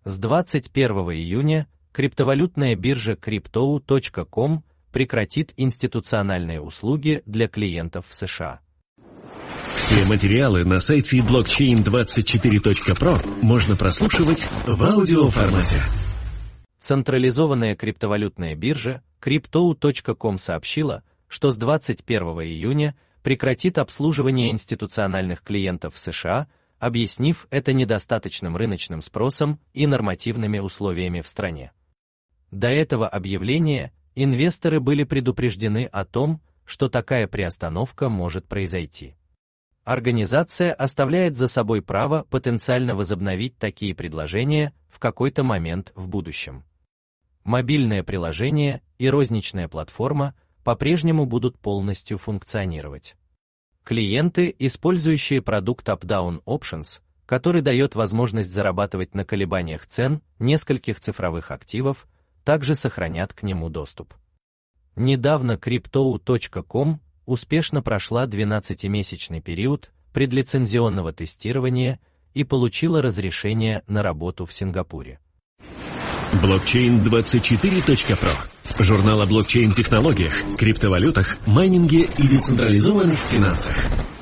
С 21 июня криптовалютная биржа Crypto.com прекратит институциональные услуги для клиентов в США. Все материалы на сайте blockchain24.pro можно прослушивать в аудиоформате. Централизованная криптовалютная биржа Crypto.com сообщила, что с 21 июня прекратит обслуживание институциональных клиентов в США, объяснив это недостаточным рыночным спросом и нормативными условиями в стране. До этого объявления инвесторы были предупреждены о том, что такая приостановка может произойти. Организация оставляет за собой право потенциально возобновить такие предложения в какой-то момент в будущем. Мобильное приложение и розничная платформа по-прежнему будут полностью функционировать. Клиенты, использующие продукт Up-Down Options, который дает возможность зарабатывать на колебаниях цен нескольких цифровых активов, также сохранят к нему доступ. Недавно Crypto.com успешно прошла 12-месячный период предлицензионного тестирования и получила разрешение на работу в Сингапуре. Blockchain24.pro. Журнал о блокчейн-технологиях, криптовалютах, майнинге и децентрализованных финансах.